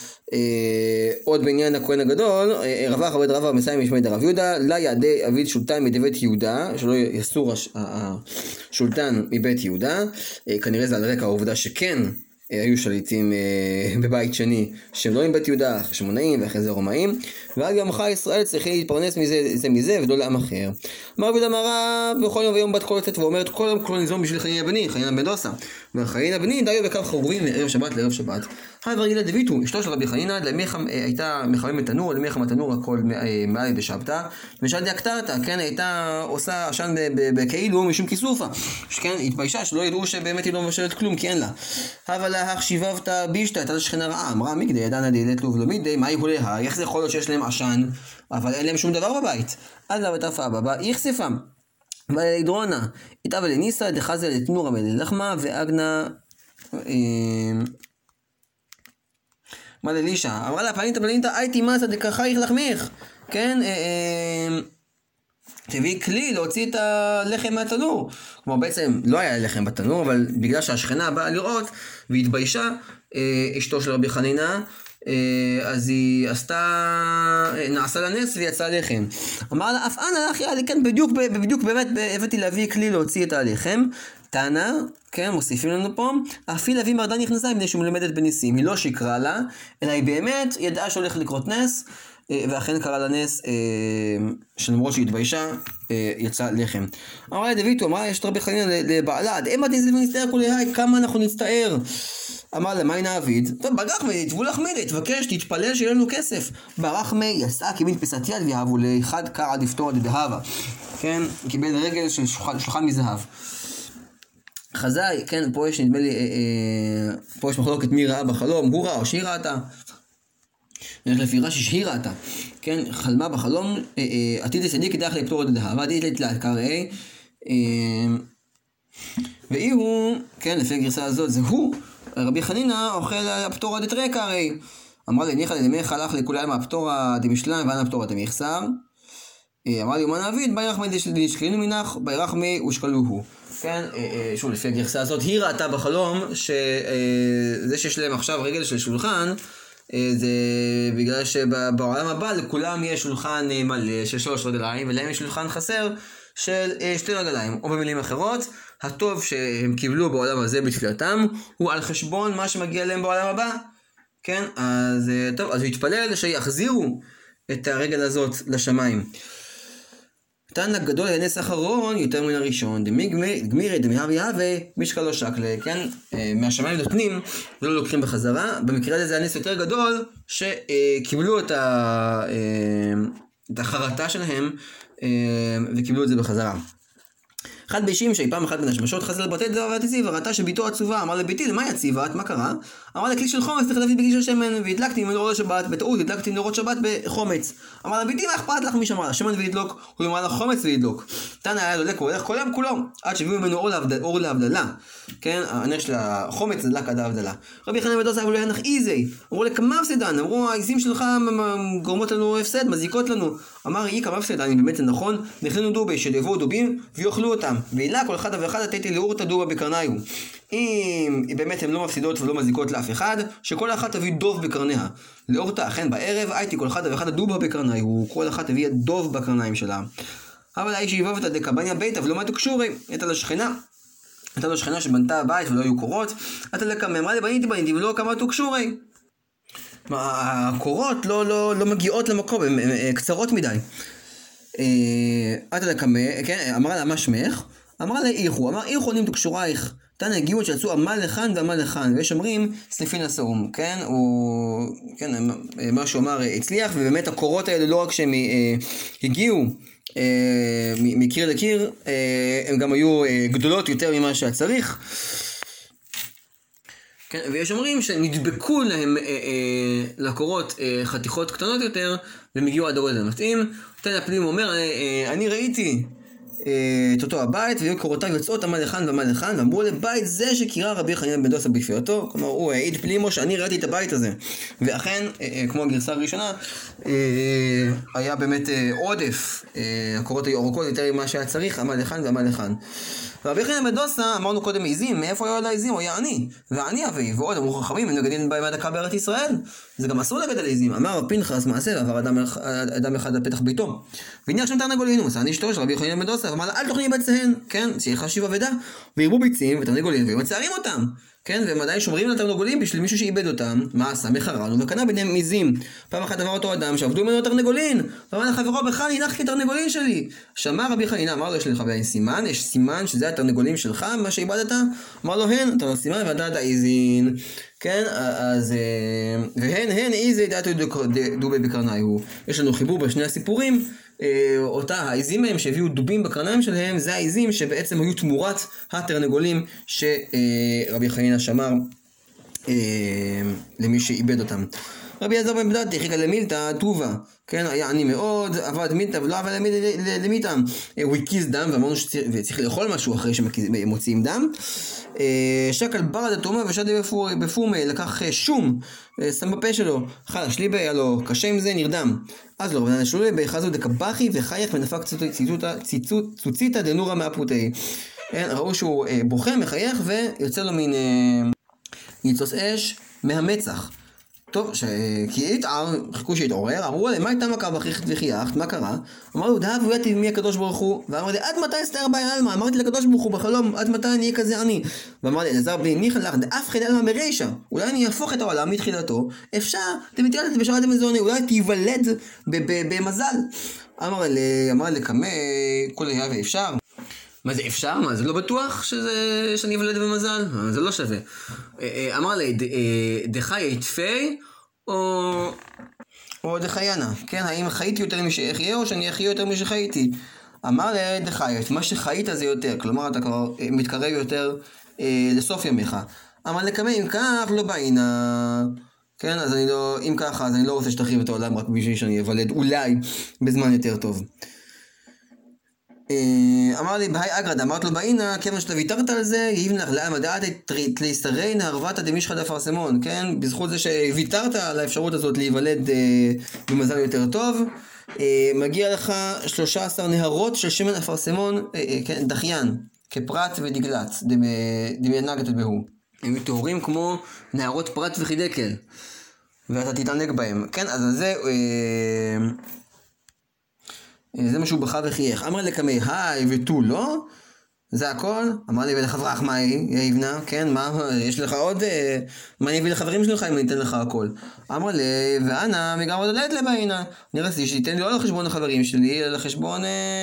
עוד בעניין הכהן הגדול, רווח עבד רבא מסיים משמעי דרב יהודה, לה יעדי אביד שולטן מבית יהודה, שלא יסור השולטן מבית יהודה. כנראה זה על רקע העובדה שכן היו שליטים בבית שני שהם לא עם בית יהודה, חשמונאים ואחרי זה רומאים, ועד יומך ישראל צריכים להתפרנס מזה ולא לעם אחר. אמר רבי יהודה אמר רב, בכל יום ויום בת כל יוצאת ואומרת כל יום כל ניזום בשביל חנינא בני, חנינא בן דוסא, וחנינא בני דיו בקו חרובים מערב שבת לערב שבת. הווי רגילה דביתו, אשתו של רבי חנינא, הייתה מחממת תנור, למיחם התנור הכל מעלי דשבתא, ושעדי הקטרתא, כן, הייתה עושה עשן בכאילו משום כיסופה, שכן, התביישה שלא ידעו שבאמת היא לא מבשלת כלום, כי אין לה. אבל להך שיבבת בישתא, הייתה שכנה רעה, אמרה מגדי ידענה דילת לוב לא מידי, מה יהיו לה, איך זה יכול להיות שיש להם עשן, אבל אין להם שום דבר בבית. עד לה ותרפה הבא, יחשפם. ולדרונה, התאבל לניסה, דחזה לתנורה מללחמה, ואגנה מה ללישה? אמרה לה, פלינתא, הייתי מסה דקחייך לחמיך. כן, תביאי כלי להוציא את הלחם מהתנור. כמו בעצם לא היה לחם בתנור, אבל בגלל שהשכנה באה לראות והתביישה, אשתו של רבי חנינא, אז היא נעשה לה נס ויצא לחם. אמר לה, אף אנא לך יעלי, כן, בדיוק באמת הבאתי להביא כלי להוציא את הלחם. תנא, כן, מוסיפים לנו פה, אפילו אבי מרדה נכנסה מפני שהוא מלמדת בניסים. היא לא שקרה לה, אלא היא באמת ידעה שהולך לקרות נס, ואכן קרה לה נס, שלמרות שהיא התביישה, יצא לחם. אמר לה דוד, אמרה, יש רבי חנינא לבעלה, דאמא דנזל ונסתער כולי, כמה אנחנו נצטער. אמר לה, מה נעביד? טוב, ברחמי, תבוא לחמידי, תבקש, תתפלל שיהיה לנו כסף. ברחמי יסעה כמין פיסת יד ויהבו לאחד קרא דפתור דהבה. כן, קיבל רגל של שולחן מזהב. חזאי, כן, פה יש נדמה לי, פה יש מחלוקת מי ראה בחלום, הוא ראה או שהיא ראתה. לפי רש"י שהיא ראתה, כן, חלמה בחלום, עתיד לצדיק ידח לפתור את דהבה, עתיד לתלת קראי, ואי הוא, כן, לפי הגרסה הזאת, זה הוא, רבי חנינא אוכל הפתורא דתריקא הרי. אמר לי, ניחא לדמך הלך לכולם הפתורא דמשלם ואנא הפתורא דמחסר. אמר לי, ומה נעביד? בירחמי דשקלינו מנך, בירחמי ושקלוהו. כן, שוב, לפי הגרסה הזאת, היא ראתה בחלום שזה שיש להם עכשיו רגל של שולחן, זה בגלל שבעולם הבא לכולם יש שולחן מלא של 3 רגליים, ולהם יש שולחן חסר של 2 רגליים. או במילים אחרות, הטוב שהם קיבלו בעולם הזה בתפילתם, הוא על חשבון מה שמגיע להם בעולם הבא. כן, אז טוב, אז הוא יתפלל שיחזירו את הרגל הזאת לשמיים. תנא גדול הנס האחרון יותר מן הראשון, דמירי דמיהבי הווה משקלו שקלה, כן, מהשמיים נותנים ולא לוקחים בחזרה. במקרה הזה זה הנס יותר גדול שקיבלו את החרטה שלהם וקיבלו את זה בחזרה. אחד בישים שהיא פעם אחת בין השמשות חזר לבתי דבר והתציב, וראתה שביתו עצובה. אמר לביתי, למה היא עציבה? מה קרה? אמר לה, כלי של חומץ, תחלפתי בגליל של שמן, והדלקתי עם נרות שבת, בטעות הדלקתי עם נרות שבת בחומץ. אמר לביתי, מה אכפת לך? מי שאמר לה, שמן וידלוק, הוא אמר לה חומץ וידלוק. תנא היה דולק, הוא הולך כל יום כולו, עד שהביאו ממנו אור להבדלה. כן, הנר של החומץ הדלק עד ההבדלה. רבי חנינא בן דוסא אמרו לו, הנח איזי. אמרו לה, כמה הפסדן? אמרו, העיזים שלך גורמות לנו הפסד, מזיקות לנו. אמר, היא כמה הפסדן, באמת זה נכון, נכלנו דובי, שיבואו דובים ויאכלו אותם. ואילה כל אחד ואחד התתי לאורתא דובה בקרניו. אם באמת הן לא מפסידות ולא מזיקות לאף אחד, שכל אחת תביא דוב בקרניה. לאורתא אכן בערב, הייתי כל אחד ואחד הדובה בקרניו, כל אחת תביא דוב בקרניים שלה. אבל האיש שיבוב את הדקבניה ביתה ולא מתו קשורי, הייתה לה שכנה שבנתה הבית ולא היו קורות, הייתה לקמה, אמרה לי בניתי ולא כמה תו קשורי. הקורות לא מגיעות למקום, הן קצרות מדי. הייתה לקמה, כן, אמרה לה מה שמך? אמרה לה איכו, אמר איכו נמתו קשורייך. תנא הגיעו שיצאו עמל לכאן ועמל לכאן, ויש אומרים סניפין הסאום, כן, מה שהוא אמר הצליח, ובאמת הקורות האלה לא רק שהם הגיעו מקיר לקיר, הם גם היו גדולות יותר ממה שצריך. כן, ויש אומרים שנדבקו להם לקורות חתיכות קטנות יותר, והם הגיעו עד הרוזן המתאים. תנא הפנים אומר, אני ראיתי את אותו הבית, והיו קורותיו יוצאות עמל לכאן ועמל לכאן, ואמרו לבית זה שקירה רבי חנינא בן דוסא בתפילתו, כלומר הוא העיד פלימו שאני ראיתי את הבית הזה, ואכן כמו הגרסה הראשונה היה באמת עודף, הקורות היו ארוכות יותר ממה שהיה צריך, עמל לכאן ועמל לכאן. רבי חנינא בן דוסא, אמרנו קודם עיזים, מאיפה היה לו עיזים? הוא היה עני, ועני אבי, ועוד אמרו חכמים, הם נגדלים בהם הדקה בארץ ישראל, זה גם אסור לגדל עיזים. אמר פנחס מעשה ועבר אדם אחד על פתח ביתו, והניח שם תרנגולין, הוא מצא אשתו של רבי חנינא בן דוסא, ואמר לה אל תאכלי בצהן, כן, שיהיה חשיב אבדה, וירבו ביצים ותרנגולין, והם מצערים אותם, כן, והם עדיין שומרים על תרנגולים בשביל מישהו שאיבד אותם. מה עשה? מחרנו וקנה ביניהם עיזים. פעם אחת עבר אותו אדם שעבדו ממנו תרנגולין, ואמר לחברו, בחני הנחתי תרנגולין שלי. שמע רבי חנינא, אמר לו, יש לך סימן? יש סימן שזה התרנגולים שלך, מה שאיבדת? אמר לו, הן, אתה לא סימן ועדת העיזין. כן, אז והן איזי דעתו דובי בקרניו. יש לנו חיבור בשני הסיפורים. אותה העיזים מהם שהביאו דובים בקרניים שלהם, זה העיזים שבעצם היו תמורת התרנגולים שרבי חנינא שמר למי שאיבד אותם. רבי אלעזר בן בדד חיכה למילתא טובה, כן, היה עני מאוד, עבד מילתא ולא עבד למילתא, הוא הקיז דם, ואמרנו שצריך לאכול משהו אחרי שמוציאים דם. שקל ברד התומה ושד בפומי, לקח שום, שם בפה שלו, חל שליבה, היה לו קשה עם זה, נרדם. אז לא רבנן שלולי בחזו דקבחי וחייך ונפק צוציתא דנורא מהפוטי. ראו שהוא בוכה, מחייך ויוצא לו מין ניצוץ אש מהמצח. טוב, כי יתער, חיכו שיתעורר, אמרו להם, מה הייתה מכה בכיכת וחייכת, מה קרה? אמר לו, דהב ויתי מי הקדוש ברוך הוא, ואמר לי, עד מתי אסתר בי אלמה? אמרתי לקדוש ברוך הוא בחלום, עד מתי אני אהיה כזה עני? ואמר לי, אלעזר בני ניחא לך, דאף חד אלמה מרישא, אולי אני אהפוך את העולם מתחילתו, אפשר, אתם מתירת בשעת המזוני, אולי תיוולד במזל. אמר לקמא, כל היה ואפשר. מה זה אפשר? מה זה לא בטוח שאני אוולד במזל? זה לא שווה. אמר לי, דחי יתפי או דחיינה, כן? האם חייתי יותר משאחיה או שאני אחיה יותר משחייתי? אמר לי, דחיית, מה שחיית זה יותר, כלומר אתה כבר מתקרב יותר לסוף ימיך. אמר לקמא, אם כך לא בעינה, כן? אז אני לא, אם ככה, אז אני לא רוצה שתחריב את העולם רק בשביל שאני אוולד אולי בזמן יותר טוב. אמר לי, בהי אגרד, אמרת לו בעינה, כיוון שאתה ויתרת על זה, יהיב לך לעם הדעת להסתרין הרבתא דמישחא דאפרסמון, כן? בזכות זה שוויתרת על האפשרות הזאת להיוולד במזל יותר טוב, מגיע לך 13 נהרות של שמן אפרסמון, כן? דחיין, כפרט ודגלת, דמיינגת בהו. הם מתוארים כמו נהרות פרט וחידקל, ואתה תתענג בהם, כן? אז זה... זה משהו בכה וחייך. אמר לקמא, היי ותו לא? זה הכל? אמר לי, ולחברך מה יבנה? כן, מה? יש לך עוד? מה אני אביא לחברים שלך אם אני אתן לך הכל? אמר לי, ואנה מגם עוד עלת לבעינה. אני רציתי שתיתן לי לא על חשבון החברים שלי, אלא על חשבון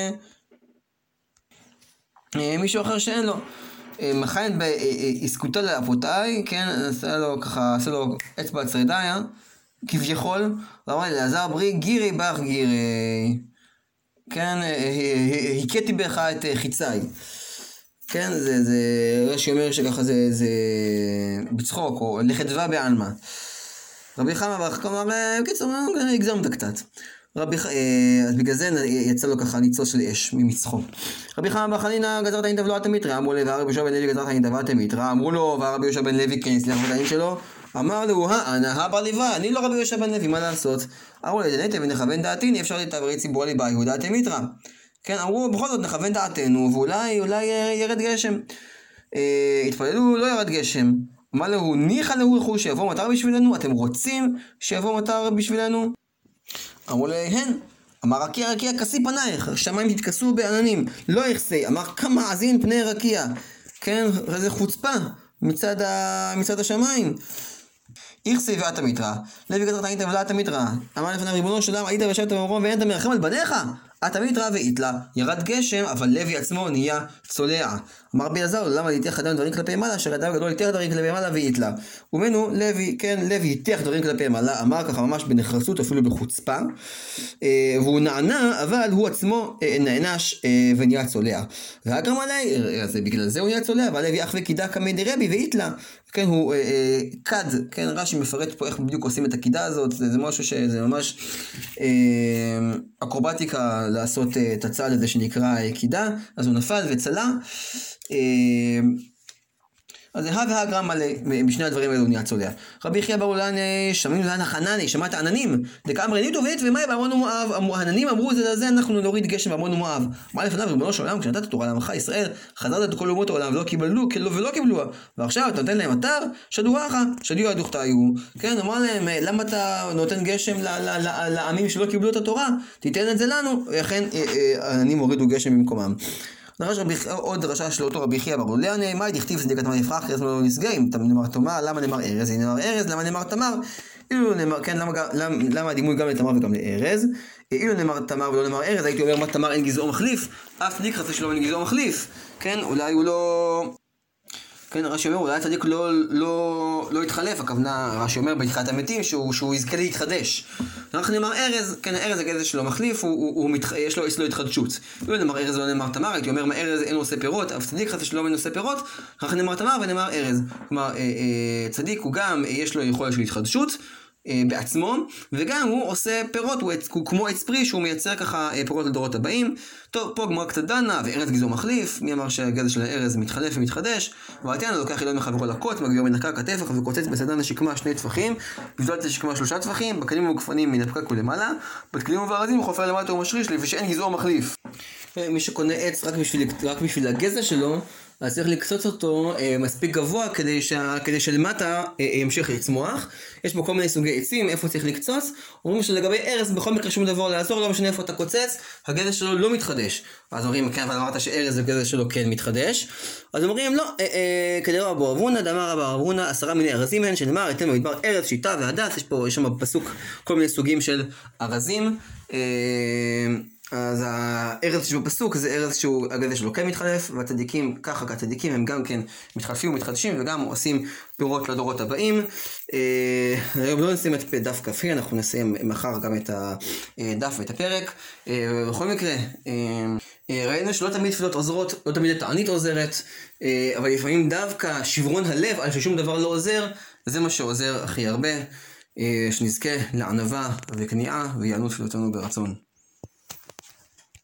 מישהו אחר שאין לו. מכהן בעסקותא לאפותיי, כן, עשה לו אצבע צרדיה, כביכול, ואמר לי, אלעזר ברי גירי בך גירי. כן, הכיתי בך את חיצי. כן, זה רש"י אומר שככה זה בצחוק, או לחדווה בעלמא. רבי חמא בר חמא אמר, בקיצור, הגזמת קצת. אז בגלל זה יצא לו ככה ניצוץ של אש ממצחו. רבי חמא בר חנינא גזרת עין תבלעת מיתרא, אמרו לי, והרבי יהושע בן לוי גזרת עין תבלעת מיתרא, אמרו לו, והרבי יהושע בן לוי כן הצליח בדין שלו, אמר לו, אנא הבר לוואי, אני לא רבי יהושע בן לוי, מה לעשות? אמרו לי, דנתא ונכוון דעתי, נאפשר לתעברי ציבור ליבה, יהודה תמיתרא. כן, אמרו, בכל זאת נכוון דעתנו, ואולי ירד גשם. התפללו, לא ירד גשם. אמר לו, ניחא לו רכו שיבוא מטר בשבילנו, אתם רוצים שיבוא מטר בשבילנו? אמרו להם, אמר רקיע רקיע כסי פנייך, השמיים תתכסו בעננים, לא יחסי, אמר כמה עזין פני רקיע, כן, איזה חוצפה מצד השמיים. יחסי ואת המיתרא, לוי גזרת עין תבלעת המיתרא, אמר לפניו ריבונו של עולם, היית וישבת במרום ואין אתה מרחם על בניך? את המיתרא ואיתלה, ירד גשם, אבל לוי עצמו נהיה צולע. אמר רבי אלעזר, למה להיתך אדם דברים כלפי מעלה, שאדם גדול היתך דברים כלפי מעלה ואיתלה. ומנו לוי, כן, לוי היתך דברים כלפי מעלה, אמר ככה ממש בנחרצות, אפילו בחוצפה, והוא נענה, אבל הוא עצמו נענש ונהיה צולע. והגרם עלי, אז בגלל זה הוא נהיה צולע, אבל לוי אח וקידה כמי דרבי ואיתלה. כן, הוא קד, כן, רש"י מפרט פה איך בדיוק עושים את הקידה הזאת, זה משהו שזה ממש אקרובטיקה לעשות את הצעד הזה שנקרא קידה, אז הוא נפל וצלה, אז הגרם בשני הדברים האלו נהיה צולע. רבי יחיא בר אולן שומעים לאן החנני, שמעת עננים, דקאמרי ניתו וית ומאי בעמון ומואב, העננים אמרו זה לזה אנחנו נוריד גשם בעמון ומואב. אמר לפניו ריבונו של עולם, כשנתת תורה לעמך ישראל, חזרת את כל אומות העולם ולא קיבלוה, ועכשיו אתה נותן להם אתר, שדו ידוך היו. כן, אמר להם, למה אתה נותן גשם לעמים שלא קיבלו את התורה? תיתן את זה לנו, וכן העננים הורידו גשם במקומם. עוד דרשה של אותו רבי יחיא בר אולן, מה דכתיב צדקת מה יפרח, כי אז לא נסגרים, נאמר תמר, למה נאמר ארז, נאמר ארז, למה נאמר תמר, כן, למה הדימוי גם לתמר וגם לארז, אילו נאמר תמר ולא נאמר ארז, הייתי אומר מה תמר אין גזעו מחליף, אף צדיק חצי שלו אין גזעו מחליף, כן, אולי הוא לא... כן, רש"י אומר, אולי הצדיק לא יתחלף, הכוונה, רש"י אומר בתחיית המתים שהוא יזכה להתחדש. אנחנו נאמר ארז, כן, ארז זה גזע שלו מחליף, יש לו התחדשות. לא נאמר ארז ולא נאמר תמר, הייתי אומר, מה ארז אין עושה פירות, אף צדיק חצי שלו אין עושה פירות, אנחנו נאמר תמר ונאמר ארז. כלומר, צדיק הוא גם, יש לו יכולת של התחדשות, בעצמו, וגם הוא עושה פירות, הוא כמו עץ פרי שהוא מייצר ככה פירות לדורות הבאים. טוב, פה גמרא קצת דנה, וארז גזעו מחליף, מי אמר שהגזע של הארז מתחלף ומתחדש, ועתיין לוקח אילון מחברו לקוט, מגבירו מנקה כתפך וקוצץ בסדן השקמה 2 טפחים, גזלת השקמה 3 טפחים, בכלים ומגפנים מן הפקק ולמעלה, בכלים ובארזים הוא חופר למטה ומשריש לי, ושאין גזעו מחליף. מי שקונה עץ רק בשביל הגזע שלו, אז צריך לקצוץ אותו מספיק גבוה כדי שלמטה ימשיך לצמוח. יש בו כל מיני סוגי עצים, איפה צריך לקצוץ. אומרים שלגבי ארז בכל מקרה שום דבר לעזור, לא משנה איפה אתה קוצץ, הגזע שלו לא מתחדש. אז אומרים, כן, אבל אמרת שארז הגזע שלו כן מתחדש. אז אומרים, לא, כדרב אבו אבונה, דאמר אבו אבונה, 10 מיני ארזים הן, שנאמר, אתם במדבר ארז, שיטה והדס, יש שם בפסוק כל מיני סוגים של ארזים. אז הארז שבפסוק זה ארז שהוא הגזע שלו כן מתחלף, והצדיקים ככה, הצדיקים הם גם כן מתחלפים ומתחדשים וגם עושים פירות לדורות הבאים. היום לא נסיים את דף כ"ה, אנחנו נסיים מחר גם את הדף ואת הפרק. בכל מקרה, ראינו שלא תמיד תפילות עוזרות, לא תמיד התענית עוזרת, אבל לפעמים דווקא שברון הלב על ששום דבר לא עוזר, זה מה שעוזר הכי הרבה. שנזכה לענווה וכניעה ויענו תפילותינו ברצון.